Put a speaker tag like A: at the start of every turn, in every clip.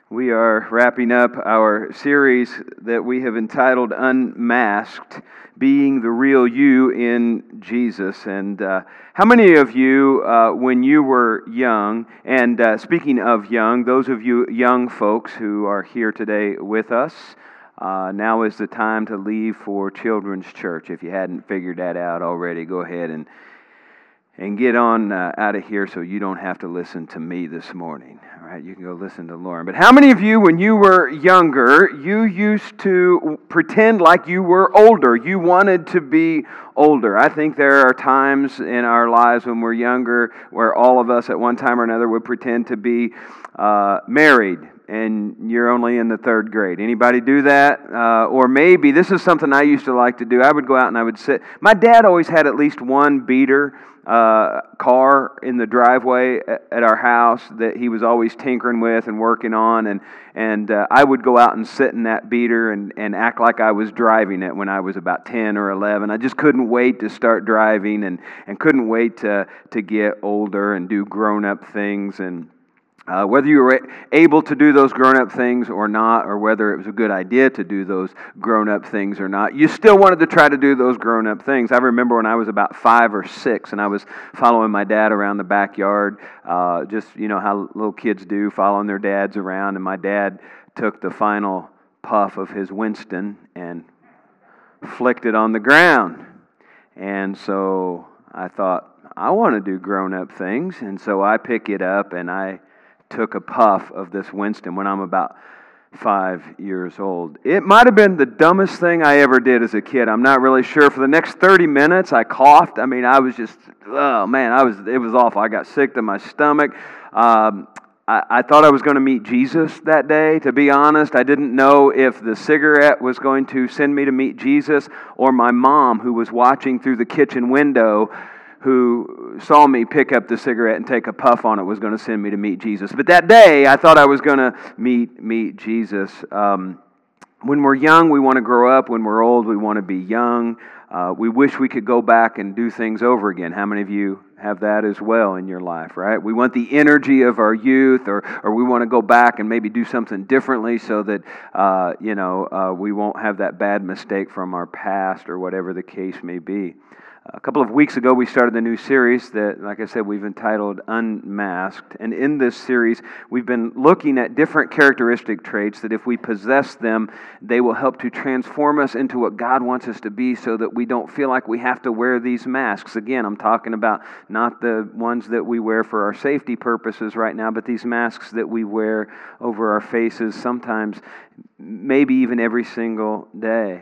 A: We are wrapping up our series that we have entitled Unmasked, Being the Real You in Jesus. And how many of you, when you were young, and speaking of young, those of you young folks who are here today with us, now is the time to leave for Children's Church. If you hadn't figured that out already, go ahead and get on out of here so you don't have to listen to me this morning. All right, you can go listen to Lauren. But how many of you, when you were younger, you used to pretend like you were older? You wanted to be older. I think there are times in our lives when we're younger where all of us at one time or another would pretend to be married, and you're only in the third grade. Anybody do that? Or maybe, this is something I used to like to do. I would go out and I would sit. My dad always had at least one beater car in the driveway at our house that he was always tinkering with and working on, and I would go out and sit in that beater and act like I was driving it when I was about 10 or 11. I just couldn't wait to start driving and couldn't wait to get older and do grown-up things. And whether you were able to do those grown-up things or not, or whether it was a good idea to do those grown-up things or not, you still wanted to try to do those grown-up things. I remember when I was about 5 or 6, and I was following my dad around the backyard, just, you know, how little kids do, following their dads around, and my dad took the final puff of his Winston and flicked it on the ground. And so I thought, I want to do grown-up things, and so I pick it up and I took a puff of this Winston when I'm about 5 years old. It might have been the dumbest thing I ever did as a kid. I'm not really sure. For the next 30 minutes, I coughed. I mean, I was just, oh man, it was awful. I got sick to my stomach. I thought I was going to meet Jesus that day, to be honest. I didn't know if the cigarette was going to send me to meet Jesus, or my mom, who was watching through the kitchen window, who saw me pick up the cigarette and take a puff on it, was going to send me to meet Jesus. But that day, I thought I was going to meet Jesus. When we're young, we want to grow up. When we're old, we want to be young. We wish we could go back and do things over again. How many of you have that as well in your life, right? We want the energy of our youth, or we want to go back and maybe do something differently so that, we won't have that bad mistake from our past, or whatever the case may be. A couple of weeks ago, we started a new series that, like I said, we've entitled Unmasked. And in this series, we've been looking at different characteristic traits that if we possess them, they will help to transform us into what God wants us to be, so that we don't feel like we have to wear these masks. Again, I'm talking about not the ones that we wear for our safety purposes right now, but these masks that we wear over our faces sometimes, maybe even every single day.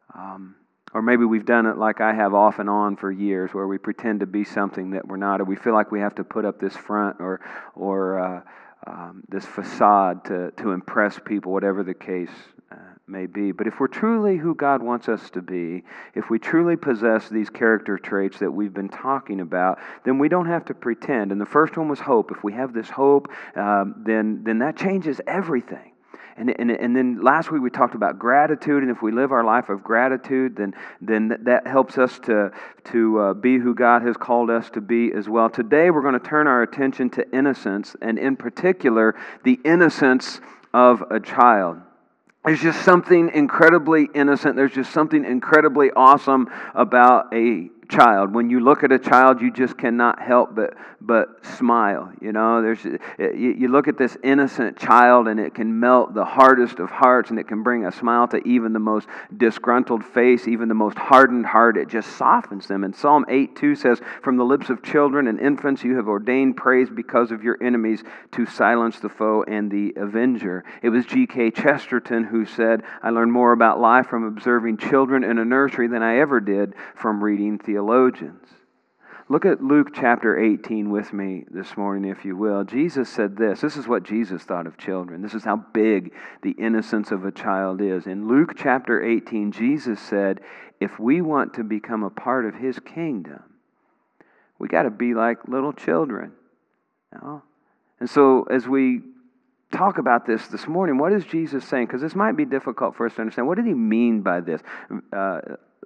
A: Or maybe we've done it like I have off and on for years, where we pretend to be something that we're not, or we feel like we have to put up this front or this facade to impress people, whatever the case may be. But if we're truly who God wants us to be, if we truly possess these character traits that we've been talking about, then we don't have to pretend. And the first one was hope. If we have this hope, then that changes everything. And then last week we talked about gratitude, and if we live our life of gratitude, then that helps us to be who God has called us to be as well. Today we're going to turn our attention to innocence, and in particular, the innocence of a child. There's just something incredibly innocent. There's just something incredibly awesome about a child. When you look at a child, you just cannot help but smile. You know, you look at this innocent child, and it can melt the hardest of hearts, and it can bring a smile to even the most disgruntled face, even the most hardened heart. It just softens them. And Psalm 8:2 says, "From the lips of children and infants you have ordained praise because of your enemies, to silence the foe and the avenger." It was G.K. Chesterton who said, "I learned more about life from observing children in a nursery than I ever did from reading theologians." Look at Luke chapter 18 with me this morning, if you will. Jesus said this. This is what Jesus thought of children. This is how big the innocence of a child is. In Luke chapter 18, Jesus said, if we want to become a part of His kingdom, we got to be like little children. You know? And so as we talk about this morning, what is Jesus saying? Because this might be difficult for us to understand. What did He mean by this?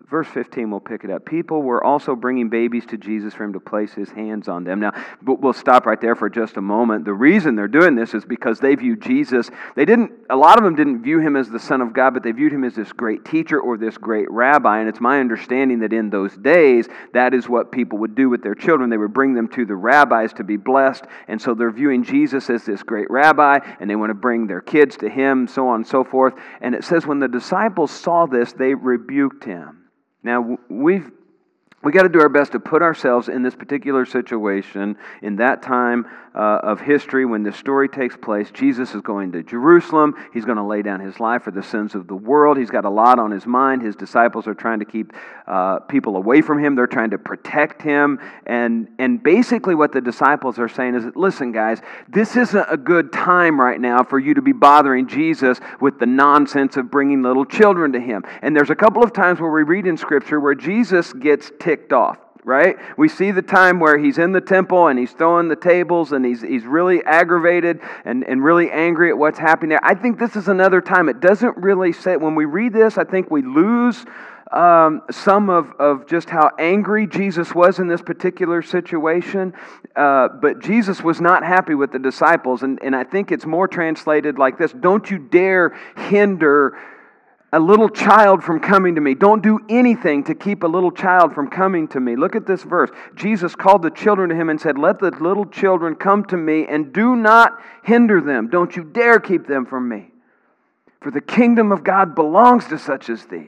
A: Verse 15, we'll pick it up. People were also bringing babies to Jesus for him to place his hands on them. Now, we'll stop right there for just a moment. The reason they're doing this is because they view Jesus, a lot of them didn't view him as the Son of God, but they viewed him as this great teacher or this great rabbi. And it's my understanding that in those days, that is what people would do with their children. They would bring them to the rabbis to be blessed. And so they're viewing Jesus as this great rabbi, and they want to bring their kids to him, so on and so forth. And it says when the disciples saw this, they rebuked him. Now, we got to do our best to put ourselves in this particular situation in that time of history when this story takes place. Jesus is going to Jerusalem. He's going to lay down his life for the sins of the world. He's got a lot on his mind. His disciples are trying to keep people away from him. They're trying to protect him. And basically what the disciples are saying is, listen, guys, this isn't a good time right now for you to be bothering Jesus with the nonsense of bringing little children to him. And there's a couple of times where we read in Scripture where Jesus gets ticked off. Right? We see the time where he's in the temple and he's throwing the tables and he's really aggravated and really angry at what's happening there. I think this is another time. It doesn't really say, when we read this, I think we lose some of just how angry Jesus was in this particular situation. But Jesus was not happy with the disciples. And I think it's more translated like this: don't you dare hinder a little child from coming to me. Don't do anything to keep a little child from coming to me. Look at this verse. Jesus called the children to him and said, let the little children come to me and do not hinder them. Don't you dare keep them from me. For the kingdom of God belongs to such as these.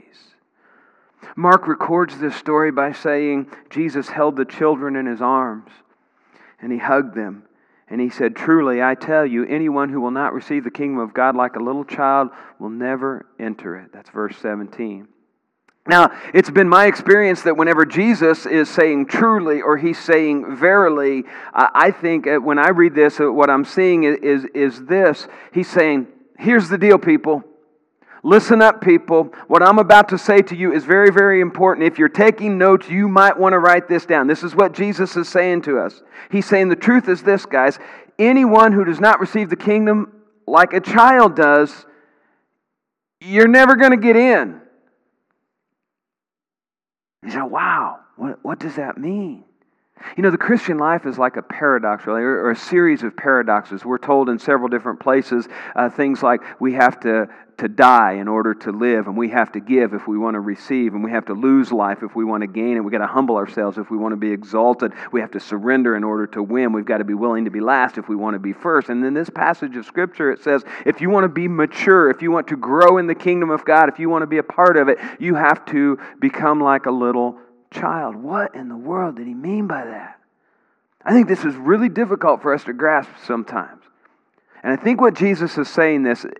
A: Mark records this story by saying Jesus held the children in his arms and he hugged them. And he said, truly, I tell you, anyone who will not receive the kingdom of God like a little child will never enter it. That's verse 17. Now, it's been my experience that whenever Jesus is saying truly or he's saying verily, I think when I read this, what I'm seeing is this. He's saying, here's the deal, people. Listen up, people. What I'm about to say to you is very, very important. If you're taking notes, you might want to write this down. This is what Jesus is saying to us. He's saying the truth is this, guys. Anyone who does not receive the kingdom like a child does, you're never going to get in. You say, wow, what does that mean? You know, the Christian life is like a paradox, really, or a series of paradoxes. We're told in several different places things like we have to die in order to live, and we have to give if we want to receive, and we have to lose life if we want to gain it. We've got to humble ourselves if we want to be exalted. We have to surrender in order to win. We've got to be willing to be last if we want to be first. And in this passage of Scripture, it says, if you want to be mature, if you want to grow in the kingdom of God, if you want to be a part of it, you have to become like a little child. What in the world did he mean by that? I think this is really difficult for us to grasp sometimes. And I think what Jesus is saying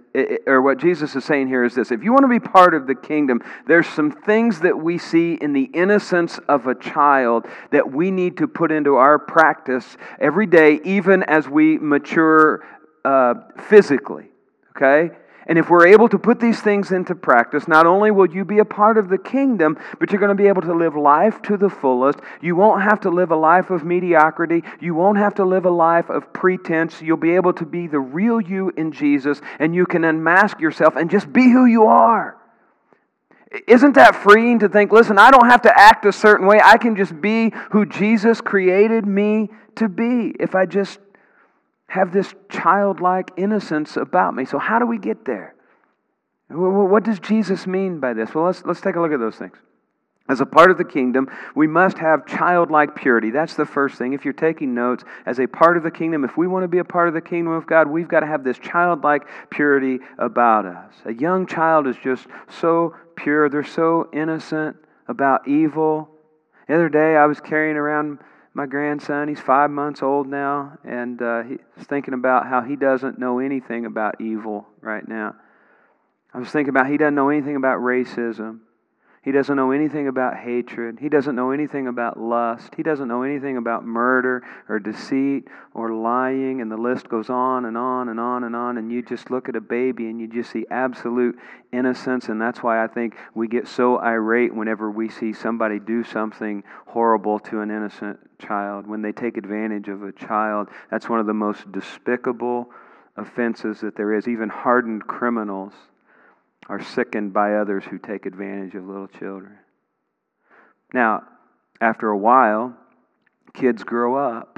A: here is this: if you want to be part of the kingdom, there's some things that we see in the innocence of a child that we need to put into our practice every day, even as we mature physically. Okay? And if we're able to put these things into practice, not only will you be a part of the kingdom, but you're going to be able to live life to the fullest. You won't have to live a life of mediocrity. You won't have to live a life of pretense. You'll be able to be the real you in Jesus, and you can unmask yourself and just be who you are. Isn't that freeing to think, listen, I don't have to act a certain way. I can just be who Jesus created me to be if I just have this childlike innocence about me. So how do we get there? What does Jesus mean by this? Well, let's take a look at those things. As a part of the kingdom, we must have childlike purity. That's the first thing. If you're taking notes, as a part of the kingdom, if we want to be a part of the kingdom of God, we've got to have this childlike purity about us. A young child is just so pure. They're so innocent about evil. The other day, I was carrying around my grandson. He's 5 months old now, and he's thinking about how he doesn't know anything about evil right now. I was thinking about he doesn't know anything about racism. He doesn't know anything about hatred. He doesn't know anything about lust. He doesn't know anything about murder or deceit or lying, and the list goes on and on and on and on, and you just look at a baby and you just see absolute innocence, and that's why I think we get so irate whenever we see somebody do something horrible to an innocent child. When they take advantage of a child, that's one of the most despicable offenses that there is. Even hardened criminals are sickened by others who take advantage of little children. Now, after a while, kids grow up.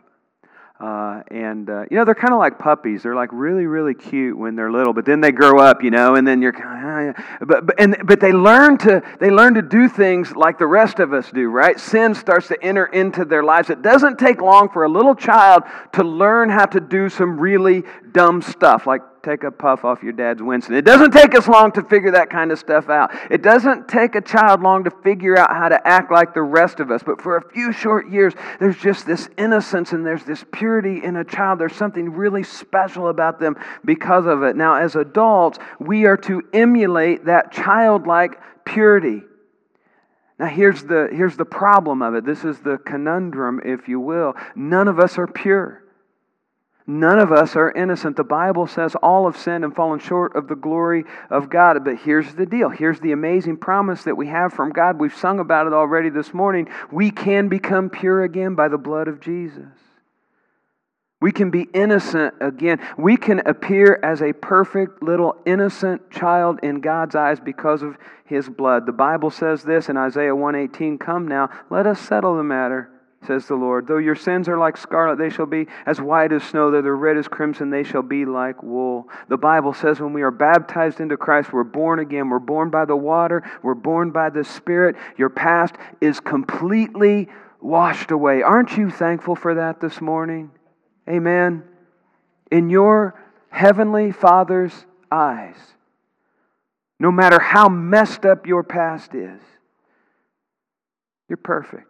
A: They're kind of like puppies. They're like really, really cute when they're little, but then they grow up, and then you're kind of, but they learn to do things like the rest of us do, right? Sin starts to enter into their lives. It doesn't take long for a little child to learn how to do some really dumb stuff, like take a puff off your dad's Winston. It doesn't take us long to figure that kind of stuff out. It doesn't take a child long to figure out how to act like the rest of us. But for a few short years, there's just this innocence and there's this purity in a child. There's something really special about them because of it. Now, as adults, we are to emulate that childlike purity. Now, here's the problem of it. This is the conundrum, if you will. None of us are pure. None of us are innocent. The Bible says all have sinned and fallen short of the glory of God. But here's the deal. Here's the amazing promise that we have from God. We've sung about it already this morning. We can become pure again by the blood of Jesus. We can be innocent again. We can appear as a perfect little innocent child in God's eyes because of His blood. The Bible says this in Isaiah 1:18, "Come now, let us settle the matter, says the Lord. Though your sins are like scarlet, they shall be as white as snow. Though they're red as crimson, they shall be like wool." The Bible says when we are baptized into Christ, we're born again. We're born by the water. We're born by the Spirit. Your past is completely washed away. Aren't you thankful for that this morning? Amen. In your heavenly Father's eyes, no matter how messed up your past is, you're perfect.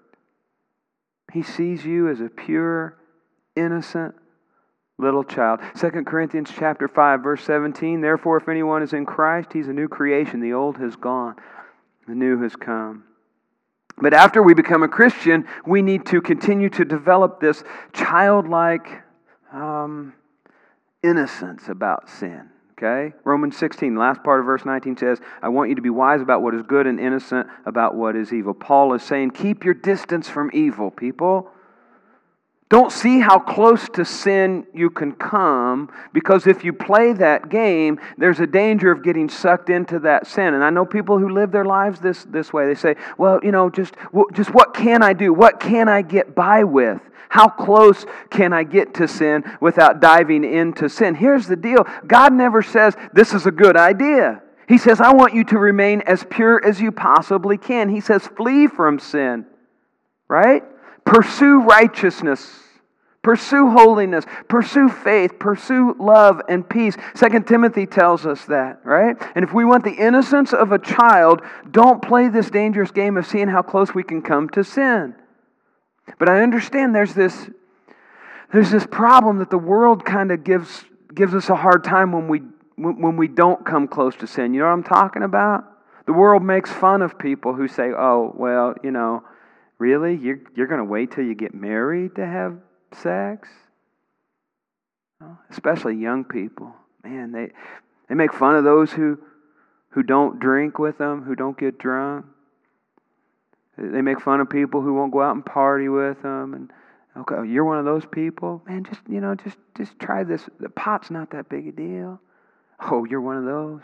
A: He sees you as a pure, innocent little child. 2 Corinthians chapter 5, verse 17, "Therefore, if anyone is in Christ, he's a new creation. The old has gone, the new has come." But after we become a Christian, we need to continue to develop this childlike innocence about sin. Okay? Romans 16, last part of verse 19 says, "I want you to be wise about what is good and innocent about what is evil." Paul is saying, keep your distance from evil, people. Don't see how close to sin you can come, because if you play that game, there's a danger of getting sucked into that sin. And I know people who live their lives this way. They say, well, just what can I do? What can I get by with? How close can I get to sin without diving into sin? Here's the deal. God never says, this is a good idea. He says, I want you to remain as pure as you possibly can. He says, flee from sin, right? Pursue righteousness. Pursue holiness. Pursue faith. Pursue love and peace. 2 Timothy tells us that, right? And if we want the innocence of a child, don't play this dangerous game of seeing how close we can come to sin. But I understand there's this problem that the world kind of gives us a hard time when we don't come close to sin. You know what I'm talking about? The world makes fun of people who say, oh, well, really? You're going to wait till you get married to have sex? Especially young people. Man, they make fun of those who don't drink with them, who don't get drunk. They make fun of people who won't go out and party with them. And okay, you're one of those people? Man, just try this. The pot's not that big a deal. Oh, you're one of those?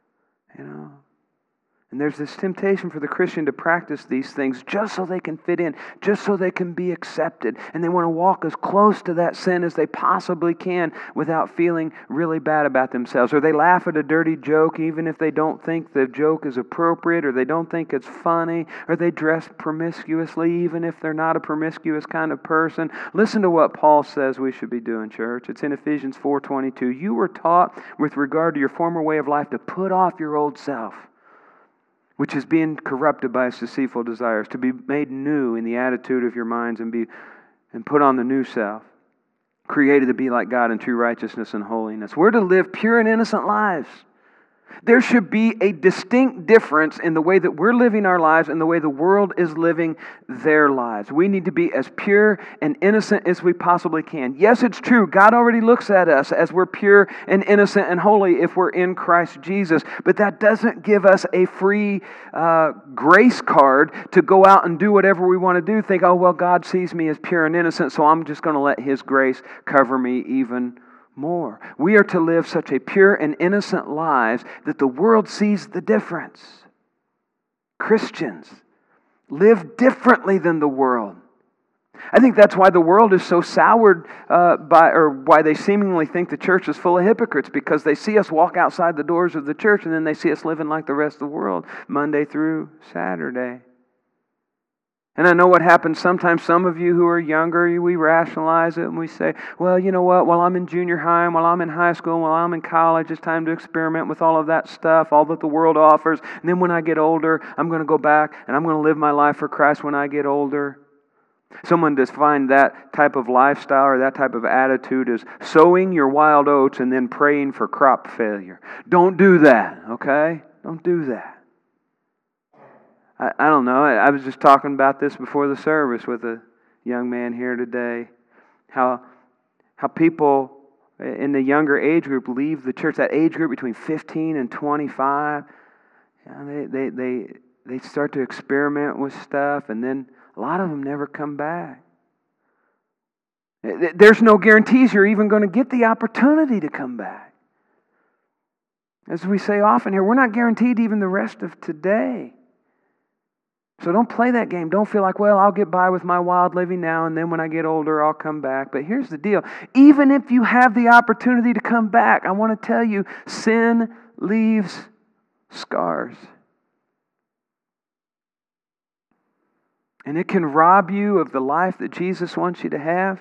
A: And there's this temptation for the Christian to practice these things just so they can fit in, just so they can be accepted. And they want to walk as close to that sin as they possibly can without feeling really bad about themselves. Or they laugh at a dirty joke even if they don't think the joke is appropriate, or they don't think it's funny, or they dress promiscuously even if they're not a promiscuous kind of person. Listen to what Paul says we should be doing, church. It's in Ephesians 4:22. You were taught with regard to your former way of life to put off your old self, which is being corrupted by its deceitful desires, to be made new in the attitude of your minds and put on the new self, created to be like God in true righteousness and holiness. We're to live pure and innocent lives. There should be a distinct difference in the way that we're living our lives and the way the world is living their lives. We need to be as pure and innocent as we possibly can. Yes, it's true. God already looks at us as we're pure and innocent and holy if we're in Christ Jesus. But that doesn't give us a free grace card to go out and do whatever we want to do. Think, oh, well, God sees me as pure and innocent, so I'm just going to let His grace cover me even more. We are to live such a pure and innocent lives that the world sees the difference. Christians Live differently than the world. I think that's why the world is so soured why they seemingly think the church is full of hypocrites, because they see us walk outside the doors of the church and then they see us living like the rest of the world, Monday through Saturday. And I know what happens sometimes. Some of you who are younger, we rationalize it and we say, well, you know what, while I'm in junior high, while I'm in high school, while I'm in college, it's time to experiment with all of that stuff, all that the world offers. And then when I get older, I'm going to go back and I'm going to live my life for Christ when I get older. Someone defined that type of lifestyle or that type of attitude as sowing your wild oats and then praying for crop failure. Don't do that, okay? Don't do that. I don't know. I was just talking about this before the service with a young man here today. How people in the younger age group leave the church. That age group between 15 and 25. They start to experiment with stuff, and then a lot of them never come back. There's no guarantees you're even going to get the opportunity to come back. As we say often here, we're not guaranteed even the rest of today. So don't play that game. Don't feel like, well, I'll get by with my wild living now, and then when I get older, I'll come back. But here's the deal. Even if you have the opportunity to come back, I want to tell you, sin leaves scars. And it can rob you of the life that Jesus wants you to have.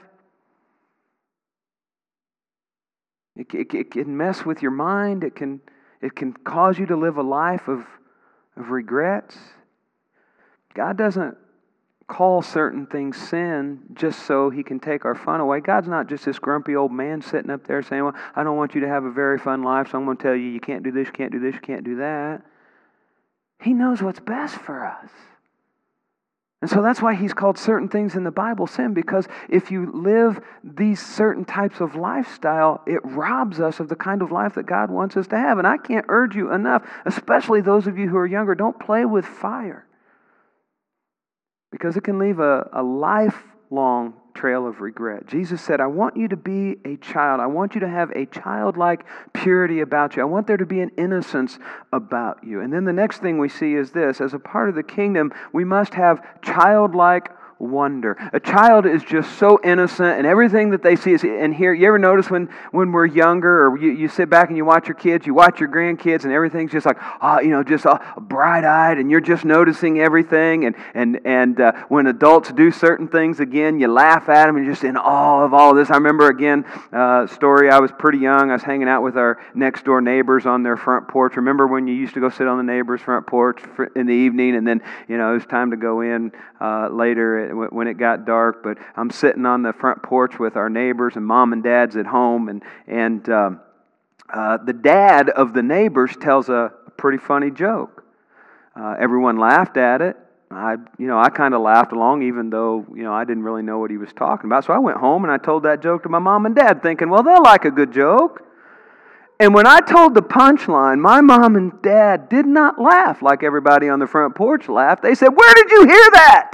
A: It can mess with your mind. It can cause you to live a life of regrets. God doesn't call certain things sin just so He can take our fun away. God's not just this grumpy old man sitting up there saying, well, I don't want you to have a very fun life, so I'm going to tell you, you can't do this, you can't do this, you can't do that. He knows what's best for us. And so that's why He's called certain things in the Bible sin, because if you live these certain types of lifestyle, it robs us of the kind of life that God wants us to have. And I can't urge you enough, especially those of you who are younger, don't play with fire. Because it can leave a lifelong trail of regret. Jesus said, I want you to be a child. I want you to have a childlike purity about you. I want there to be an innocence about you. And then the next thing we see is this. As a part of the kingdom, we must have childlike wonder. A child is just so innocent, and everything that they see is and hear. You ever notice when we're younger, or you sit back and you watch your kids, you watch your grandkids, and everything's just like, just bright-eyed, and you're just noticing everything. And when adults do certain things again, you laugh at them and you're just in awe of all of this. I remember again story. I was pretty young. I was hanging out with our next door neighbors on their front porch. Remember when you used to go sit on the neighbor's front porch in the evening, and then it was time to go in later when it got dark, but I'm sitting on the front porch with our neighbors, and mom and dad's at home, and the dad of the neighbors tells a pretty funny joke. Everyone laughed at it. I kind of laughed along, even though I didn't really know what he was talking about. So I went home and I told that joke to my mom and dad, thinking, well, they'll like a good joke. And when I told the punchline, my mom and dad did not laugh like everybody on the front porch laughed. They said, "Where did you hear that?"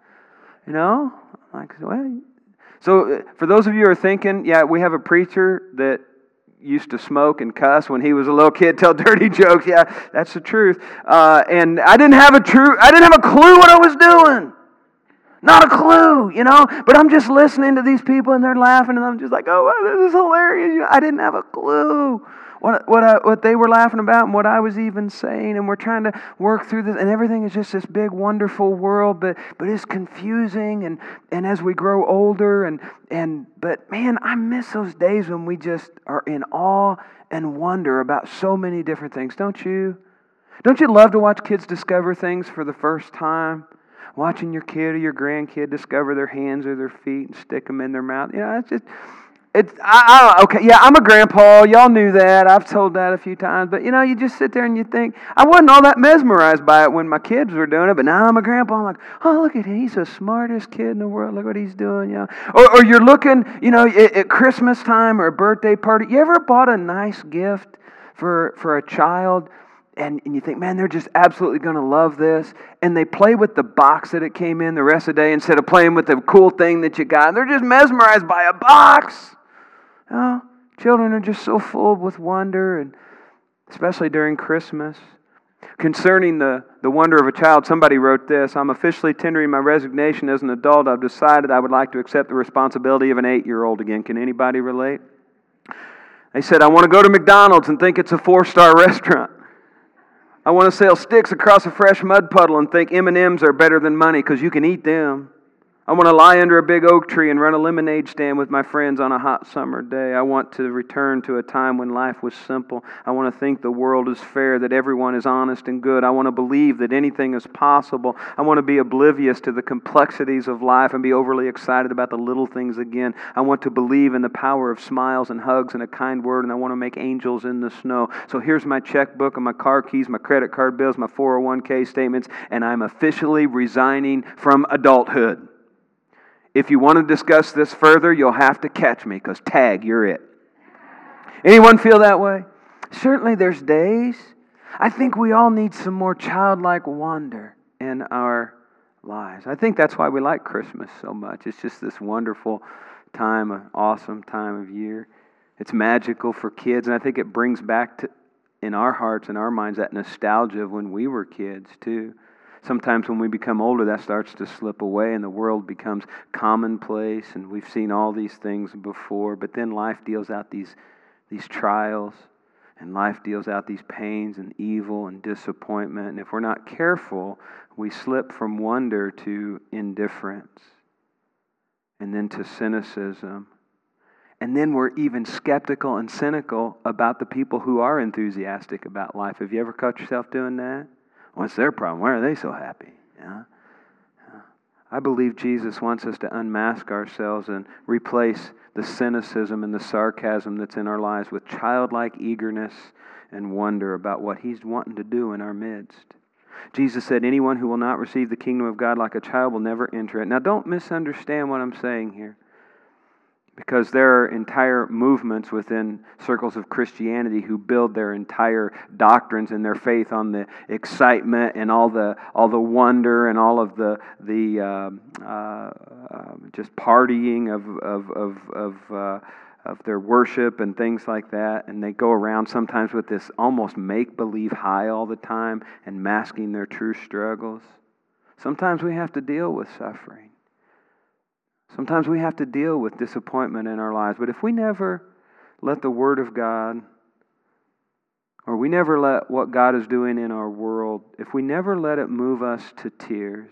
A: So for those of you who are thinking, yeah, we have a preacher that used to smoke and cuss when he was a little kid, tell dirty jokes. Yeah, that's the truth. And I didn't have a clue what I was doing. Not a clue, But I'm just listening to these people and they're laughing, and I'm just like, oh, this is hilarious. I didn't have a clue what they were laughing about and what I was even saying. And we're trying to work through this, and everything is just this big, wonderful world, but it's confusing. And as we grow older, but man, I miss those days when we just are in awe and wonder about so many different things. Don't you? Don't you love to watch kids discover things for the first time? Watching your kid or your grandkid discover their hands or their feet and stick them in their mouth. I'm a grandpa. Y'all knew that. I've told that a few times. But, you just sit there and you think, I wasn't all that mesmerized by it when my kids were doing it, but now I'm a grandpa. I'm like, oh, look at him. He's the smartest kid in the world. Look what he's doing. Or you're looking, at Christmas time or a birthday party. You ever bought a nice gift for a child? And you think, man, they're just absolutely going to love this. And they play with the box that it came in the rest of the day instead of playing with the cool thing that you got. They're just mesmerized by a box. Children are just so full with wonder, and especially during Christmas. Concerning the wonder of a child, somebody wrote this: I'm officially tendering my resignation as an adult. I've decided I would like to accept the responsibility of an 8-year-old again. Can anybody relate? They said, I want to go to McDonald's and think it's a 4-star restaurant. I want to sail sticks across a fresh mud puddle and think M&Ms are better than money because you can eat them. I want to lie under a big oak tree and run a lemonade stand with my friends on a hot summer day. I want to return to a time when life was simple. I want to think the world is fair, that everyone is honest and good. I want to believe that anything is possible. I want to be oblivious to the complexities of life and be overly excited about the little things again. I want to believe in the power of smiles and hugs and a kind word, and I want to make angels in the snow. So here's my checkbook and my car keys, my credit card bills, my 401k statements, and I'm officially resigning from adulthood. If you want to discuss this further, you'll have to catch me because tag, you're it. Anyone feel that way? Certainly there's days. I think we all need some more childlike wonder in our lives. I think that's why we like Christmas so much. It's just this wonderful time, an awesome time of year. It's magical for kids, and I think it brings back in our hearts and our minds that nostalgia of when we were kids too. Sometimes when we become older, that starts to slip away and the world becomes commonplace, and we've seen all these things before, but then life deals out these trials, and life deals out these pains and evil and disappointment, and if we're not careful, we slip from wonder to indifference, and then to cynicism, and then we're even skeptical and cynical about the people who are enthusiastic about life. Have you ever caught yourself doing that? What's their problem? Why are they so happy? Yeah. I believe Jesus wants us to unmask ourselves and replace the cynicism and the sarcasm that's in our lives with childlike eagerness and wonder about what He's wanting to do in our midst. Jesus said, anyone who will not receive the kingdom of God like a child will never enter it. Now don't misunderstand what I'm saying here, because there are entire movements within circles of Christianity who build their entire doctrines and their faith on the excitement and all the wonder and all of the just partying of their worship and things like that. And they go around sometimes with this almost make-believe high all the time and masking their true struggles. Sometimes we have to deal with suffering. Sometimes we have to deal with disappointment in our lives. But if we never let the Word of God, or we never let what God is doing in our world, if we never let it move us to tears,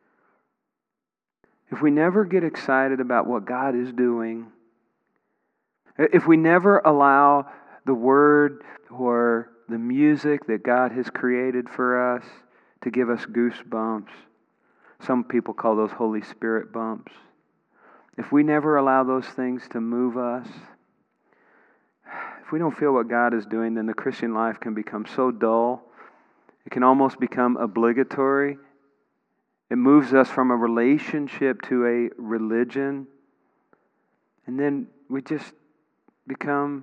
A: if we never get excited about what God is doing, if we never allow the Word or the music that God has created for us to give us goosebumps, some people call those Holy Spirit bumps. If we never allow those things to move us, if we don't feel what God is doing, then the Christian life can become so dull. It can almost become obligatory. It moves us from a relationship to a religion. And then we just become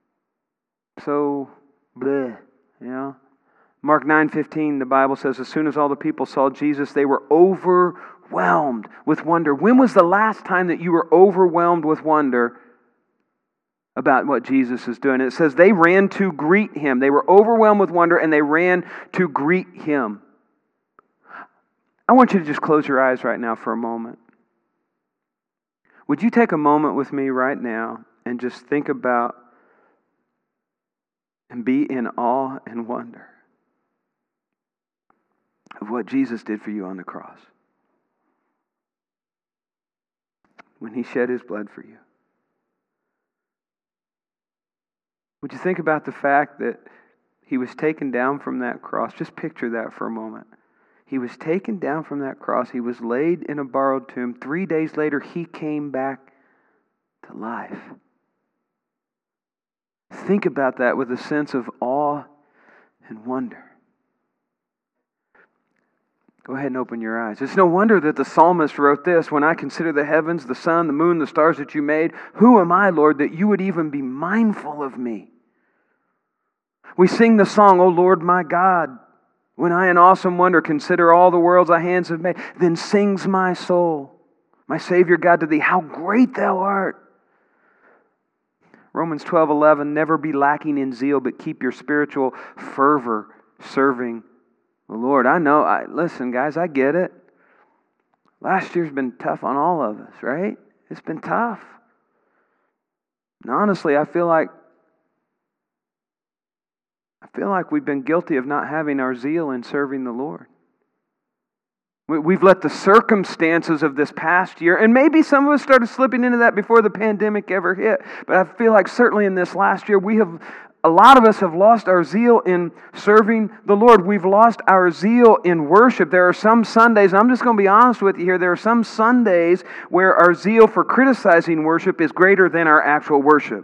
A: so bleh, you know. Mark 9:15, the Bible says, as soon as all the people saw Jesus, they were overwhelmed with wonder. When was the last time that you were overwhelmed with wonder about what Jesus is doing? It says they ran to greet Him. They were overwhelmed with wonder and they ran to greet Him. I want you to just close your eyes right now for a moment. Would you take a moment with me right now and just think about and be in awe and wonder of what Jesus did for you on the cross when He shed His blood for you? Would you think about the fact that He was taken down from that cross? Just picture that for a moment. He was taken down from that cross. He was laid in a borrowed tomb. 3 days later, He came back to life. Think about that with a sense of awe and wonder. Go ahead and open your eyes. It's no wonder that the psalmist wrote this, when I consider the heavens, the sun, the moon, the stars that you made, who am I, Lord, that you would even be mindful of me? We sing the song, O Lord my God, when I in awesome wonder consider all the worlds thy hands have made, then sings my soul, my Savior God, to thee, how great thou art. Romans 12:11, never be lacking in zeal, but keep your spiritual fervor serving the Lord. Listen, guys, I get it. Last year's been tough on all of us, right? It's been tough. And honestly, I feel like we've been guilty of not having our zeal in serving the Lord. We've let the circumstances of this past year, and maybe some of us started slipping into that before the pandemic ever hit, but I feel like certainly in this last year, a lot of us have lost our zeal in serving the Lord. We've lost our zeal in worship. There are some Sundays, and I'm just going to be honest with you here, there are some Sundays where our zeal for criticizing worship is greater than our actual worship.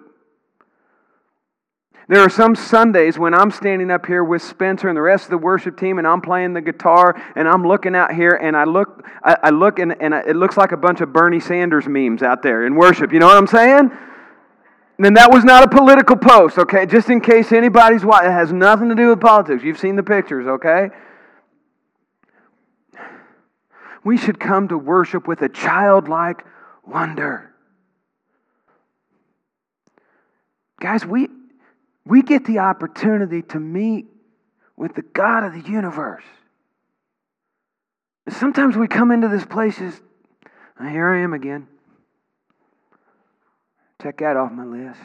A: There are some Sundays when I'm standing up here with Spencer and the rest of the worship team, and I'm playing the guitar, and I'm looking out here, and I look, and it looks like a bunch of Bernie Sanders memes out there in worship. You know what I'm saying? And that was not a political post, okay? Just in case anybody's watching, it has nothing to do with politics. You've seen the pictures, okay? We should come to worship with a childlike wonder. Guys, we get the opportunity to meet with the God of the universe. And sometimes we come into this place as, here I am again. Check that off my list.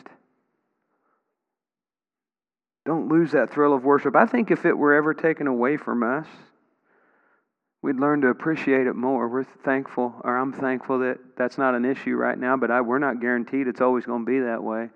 A: Don't lose that thrill of worship. I think if it were ever taken away from us, we'd learn to appreciate it more. I'm thankful that that's not an issue right now, but we're not guaranteed it's always going to be that way.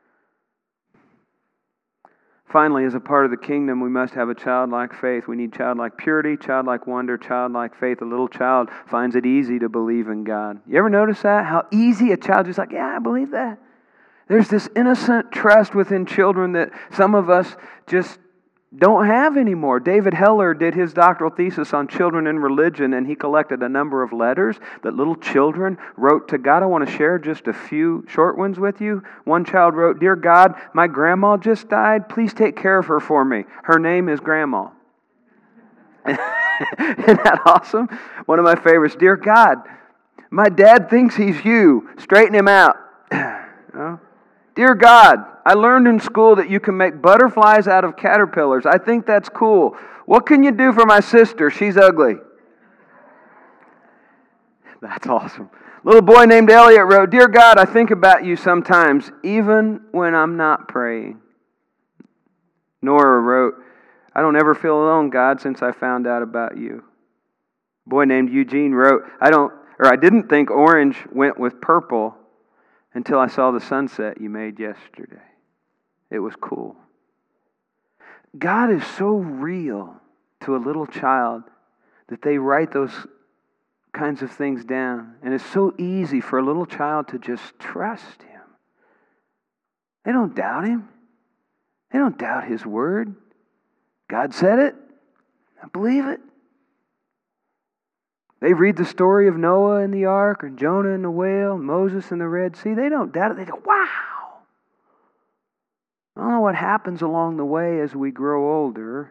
A: Finally, as a part of the kingdom, we must have a childlike faith. We need childlike purity, childlike wonder, childlike faith. A little child finds it easy to believe in God. You ever notice that? How easy a child is like, yeah, I believe that. There's this innocent trust within children that some of us just don't have anymore. David Heller did his doctoral thesis on children and religion, and he collected a number of letters that little children wrote to God. I want to share just a few short ones with you. One child wrote, "Dear God, my grandma just died. Please take care of her for me. Her name is Grandma." Isn't that awesome? One of my favorites. "Dear God, my dad thinks he's you. Straighten him out." "Dear God, I learned in school that you can make butterflies out of caterpillars. I think that's cool. What can you do for my sister? She's ugly." That's awesome. Little boy named Elliot wrote, "Dear God, I think about you sometimes, even when I'm not praying." Nora wrote, "I don't ever feel alone, God, since I found out about you." A boy named Eugene wrote, I didn't think orange went with purple until I saw the sunset you made yesterday. It was cool." God is so real to a little child that they write those kinds of things down. And it's so easy for a little child to just trust Him. They don't doubt Him. They don't doubt His word. God said it. I believe it. They read the story of Noah and the ark, or Jonah and the whale, Moses and the Red Sea. They don't doubt it. They go, wow. I don't know what happens along the way as we grow older.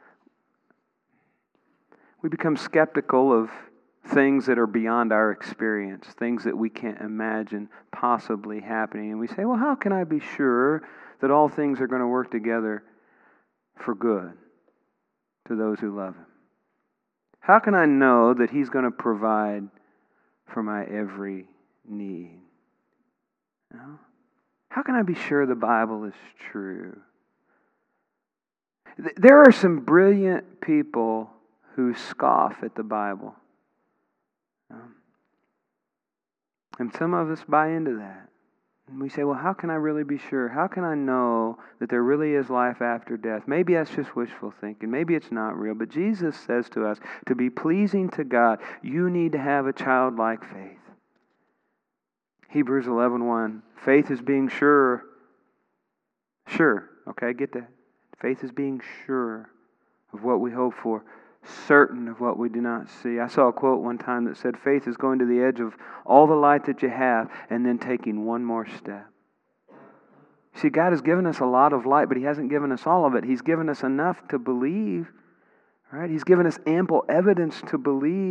A: We become skeptical of things that are beyond our experience, things that we can't imagine possibly happening. And we say, well, how can I be sure that all things are going to work together for good to those who love Him? How can I know that He's going to provide for my every need? You know? How can I be sure the Bible is true? There are some brilliant people who scoff at the Bible. And some of us buy into that. And we say, well, how can I really be sure? How can I know that there really is life after death? Maybe that's just wishful thinking. Maybe it's not real. But Jesus says to us, to be pleasing to God, you need to have a childlike faith. Hebrews 11:1. Faith is being sure. Sure. Okay, get that. Faith is being sure of what we hope for, certain of what we do not see. I saw a quote one time that said, faith is going to the edge of all the light that you have and then taking one more step. See, God has given us a lot of light, but He hasn't given us all of it. He's given us enough to believe, right? He's given us ample evidence to believe.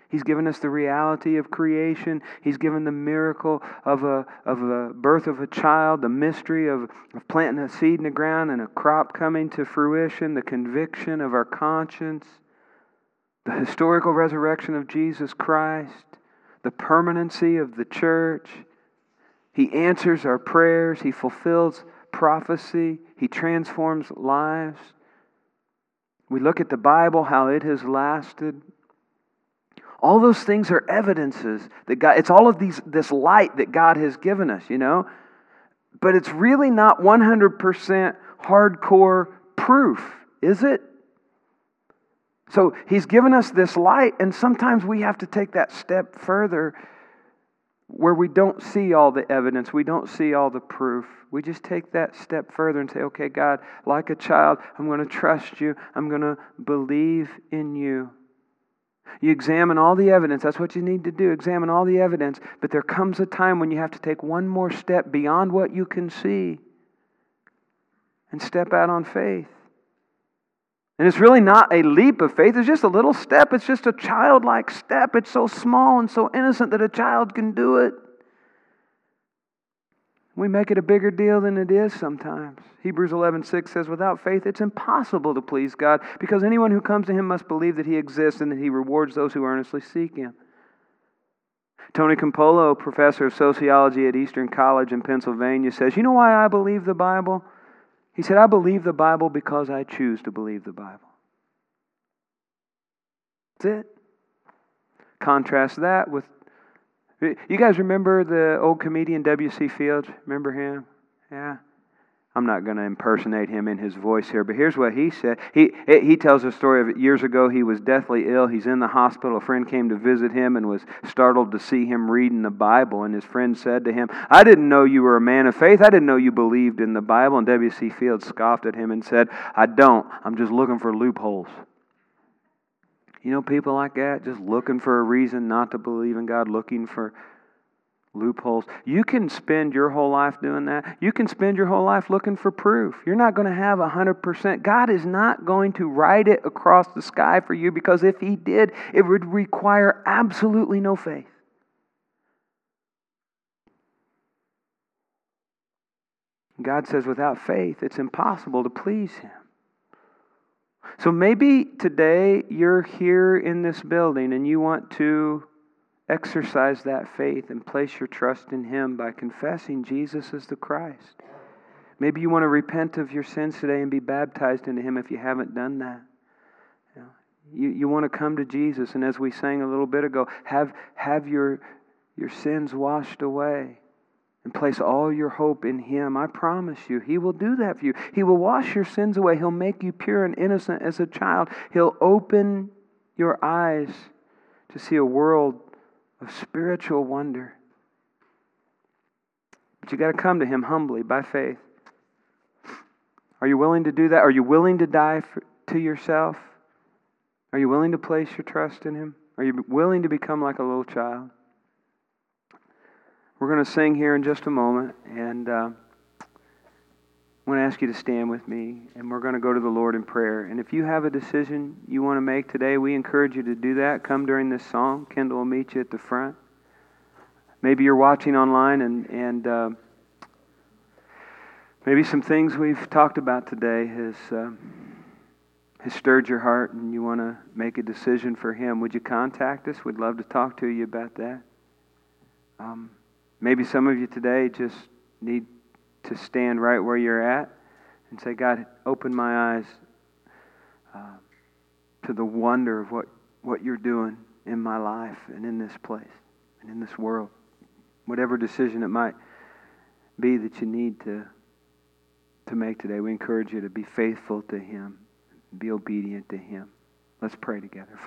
A: He's given us the reality of creation. He's given the miracle of a birth of a child, the mystery of planting a seed in the ground and a crop coming to fruition, the conviction of our conscience, the historical resurrection of Jesus Christ, the permanency of the church. He answers our prayers. He fulfills prophecy. He transforms lives. We look at the Bible, how it has lasted. All those things are evidences that God, it's all of this light that God has given us, But it's really not 100% hardcore proof, is it? So He's given us this light, and sometimes we have to take that step further where we don't see all the evidence, we don't see all the proof. We just take that step further and say, okay, God, like a child, I'm going to trust You. I'm going to believe in You. You examine all the evidence. That's what you need to do. Examine all the evidence. But there comes a time when you have to take one more step beyond what you can see and step out on faith. And it's really not a leap of faith. It's just a little step. It's just a childlike step. It's so small and so innocent that a child can do it. We make it a bigger deal than it is sometimes. Hebrews 11:6 says, without faith it's impossible to please God, because anyone who comes to Him must believe that He exists and that He rewards those who earnestly seek Him. Tony Campolo, professor of sociology at Eastern College in Pennsylvania, says, you know why I believe the Bible? He said, I believe the Bible because I choose to believe the Bible. That's it. Contrast that with... You guys remember the old comedian W.C. Fields? Remember him? Yeah. I'm not going to impersonate him in his voice here, but here's what he said. He tells a story of years ago. He was deathly ill. He's in the hospital. A friend came to visit him and was startled to see him reading the Bible. And his friend said to him, I didn't know you were a man of faith. I didn't know you believed in the Bible. And W.C. Fields scoffed at him and said, I don't. I'm just looking for loopholes. You know people like that, just looking for a reason not to believe in God, looking for loopholes. You can spend your whole life doing that. You can spend your whole life looking for proof. You're not going to have 100%. God is not going to write it across the sky for you, because if He did, it would require absolutely no faith. God says without faith, it's impossible to please Him. So maybe today you're here in this building and you want to exercise that faith and place your trust in Him by confessing Jesus as the Christ. Maybe you want to repent of your sins today and be baptized into Him if you haven't done that. You want to come to Jesus, and as we sang a little bit ago, have your sins washed away. And place all your hope in Him. I promise you, He will do that for you. He will wash your sins away. He'll make you pure and innocent as a child. He'll open your eyes to see a world of spiritual wonder. But you got to come to Him humbly by faith. Are you willing to do that? Are you willing to die to yourself? Are you willing to place your trust in Him? Are you willing to become like a little child? We're going to sing here in just a moment, and I want to ask you to stand with me, and we're going to go to the Lord in prayer. And if you have a decision you want to make today, we encourage you to do that. Come during this song. Kendall will meet you at the front. Maybe you're watching online, and maybe some things we've talked about today has stirred your heart, and you want to make a decision for Him. Would you contact us? We'd love to talk to you about that. Maybe some of you today just need to stand right where you're at and say, God, open my eyes to the wonder of what you're doing in my life and in this place and in this world. Whatever decision it might be that you need to make today, we encourage you to be faithful to Him, be obedient to Him. Let's pray together.